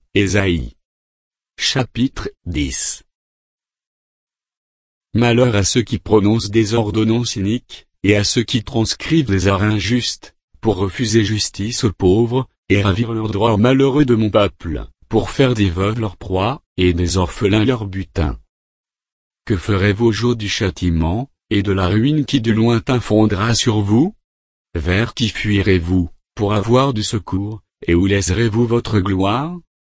Ésaïe. Chapitre 10. Malheur à ceux qui prononcent des ordonnances iniques, et à ceux qui transcrivent des arrêts injustes, pour refuser justice aux pauvres, et ravir leurs droits aux malheureux de mon peuple, pour faire des veuves leur proie, et des orphelins leur butin. Que ferez-vous au jour du châtiment, et de la ruine qui de lointain fondra sur vous? Vers qui fuirez-vous, pour avoir du secours, et où laisserez-vous votre gloire?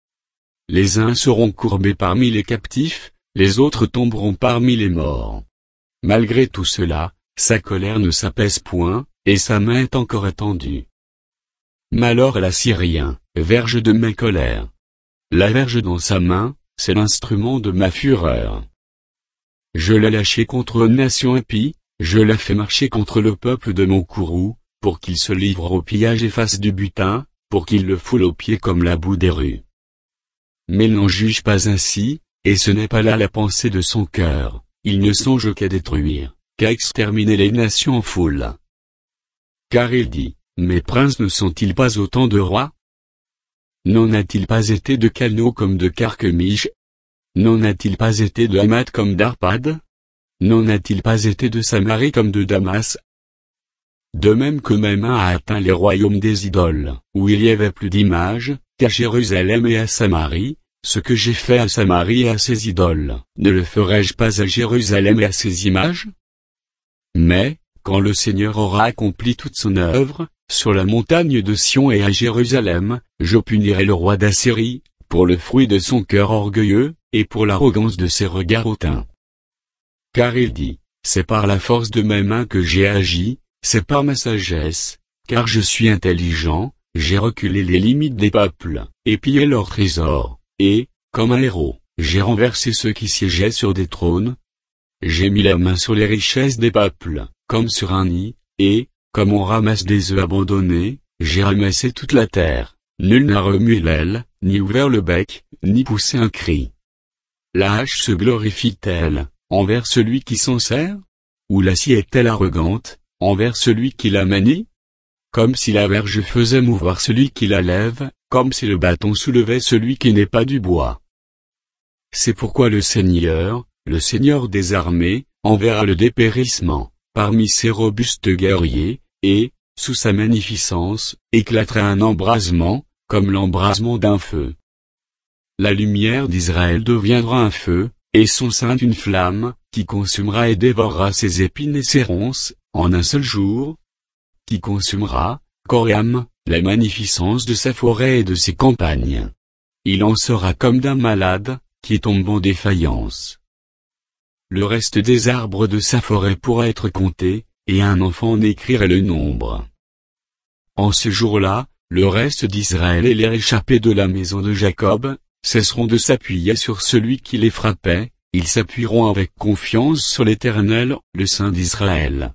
Les uns seront courbés parmi les captifs, les autres tomberont parmi les morts. Malgré tout cela, sa colère ne s'apaise point, et sa main est encore étendue. Malheur à l'Assyrien, verge de ma colère. La verge dans sa main, c'est l'instrument de ma fureur. Je l'ai lâché contre une nation impie, je l'ai fait marcher contre le peuple de mon courroux, pour qu'il se livre au pillage et fasse du butin, pour qu'il le foule aux pieds comme la boue des rues. Mais il n'en juge pas ainsi, et ce n'est pas là la pensée de son cœur, il ne songe qu'à détruire, qu'à exterminer les nations en foule. Car il dit, mes princes ne sont-ils pas autant de rois? N'en a-t-il pas été de Calno comme de Carchemish? N'en a-t-il pas été de Hamath comme d'Arpad? N'en a-t-il pas été de Samarie comme de Damas? De même que ma main a atteint les royaumes des idoles, où il y avait plus d'images, qu'à Jérusalem et à Samarie, ce que j'ai fait à Samarie et à ses idoles, ne le ferai-je pas à Jérusalem et à ses images? Mais, quand le Seigneur aura accompli toute son œuvre, sur la montagne de Sion et à Jérusalem, je punirai le roi d'Assyrie, pour le fruit de son cœur orgueilleux, et pour l'arrogance de ses regards hautains. Car il dit, c'est par la force de mes mains que j'ai agi, c'est par ma sagesse, car je suis intelligent, j'ai reculé les limites des peuples, et pillé leurs trésors, et, comme un héros, j'ai renversé ceux qui siégeaient sur des trônes. J'ai mis la main sur les richesses des peuples, comme sur un nid, et, comme on ramasse des œufs abandonnés, j'ai ramassé toute la terre, nul n'a remué l'aile, ni ouvert le bec, ni poussé un cri. La hache se glorifie-t-elle, envers celui qui s'en sert? Ou la scie est-elle arrogante, envers celui qui la manie? Comme si la verge faisait mouvoir celui qui la lève, comme si le bâton soulevait celui qui n'est pas du bois. C'est pourquoi le Seigneur des armées, enverra le dépérissement, parmi ses robustes guerriers, et, sous sa magnificence, éclatera un embrasement, comme l'embrasement d'un feu. La lumière d'Israël deviendra un feu, et son sein une flamme, qui consumera et dévorera ses épines et ses ronces, en un seul jour, qui consumera, corps et âme, la magnificence de sa forêt et de ses campagnes. Il en sera comme d'un malade, qui tombe en défaillance. Le reste des arbres de sa forêt pourra être compté, et un enfant en écrirait le nombre. En ce jour-là, le reste d'Israël et les réchappés de la maison de Jacob, cesseront de s'appuyer sur celui qui les frappait, ils s'appuieront avec confiance sur l'Éternel, le Saint d'Israël.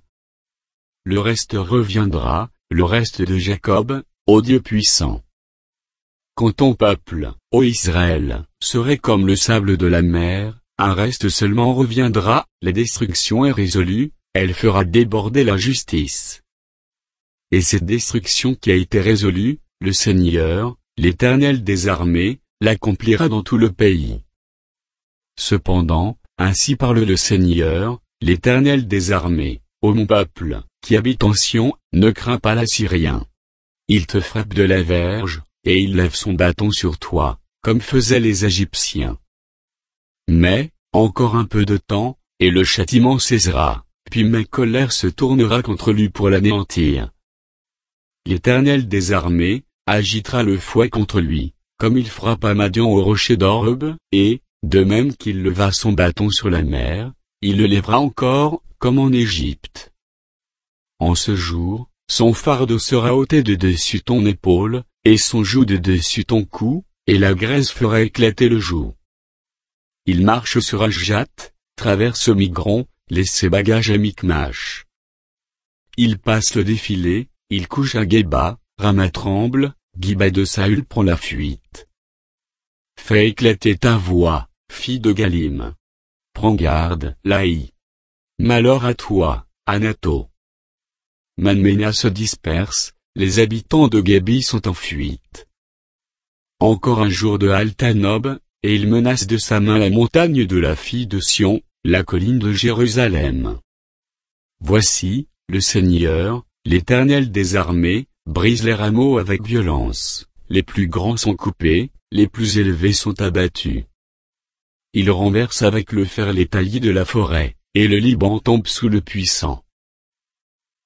Le reste reviendra, le reste de Jacob, ô Dieu puissant. Quand ton peuple, ô Israël, serait comme le sable de la mer, un reste seulement reviendra, la destruction est résolue, elle fera déborder la justice. Et cette destruction qui a été résolue, le Seigneur, l'Éternel des armées, l'accomplira dans tout le pays. Cependant, ainsi parle le Seigneur, l'Éternel des armées, ô mon peuple, qui habite en Sion, ne crains pas l'Assyrien. Il te frappe de la verge, et il lève son bâton sur toi, comme faisaient les Égyptiens. Mais, encore un peu de temps, et le châtiment cessera, puis ma colère se tournera contre lui pour l'anéantir. L'Éternel des armées, agitera le fouet contre lui, comme il frappa Madian au rocher d'Oreb, et, de même qu'il leva son bâton sur la mer, il le lèvera encore, comme en Égypte. En ce jour, son fardeau sera ôté de dessus ton épaule, et son joug de dessus ton cou, et la graisse fera éclater le joug. Il marche sur Ajjat, traverse Migron, laisse ses bagages à Micmash. Il passe le défilé, il couche à Geba, Rama tremble, Giba de Saül prend la fuite. Fais éclater ta voix, fille de Galim. Prends garde, Laï. Malheur à toi, Anato. Manména se disperse, les habitants de Gébi sont en fuite. encore un jour de halte à Nob, et il menace de sa main la montagne de la fille de Sion, la colline de Jérusalem. Voici, le Seigneur, l'Éternel des armées, brise les rameaux avec violence, les plus grands sont coupés, les plus élevés sont abattus. Il renverse avec le fer les taillis de la forêt, et le Liban tombe sous le puissant.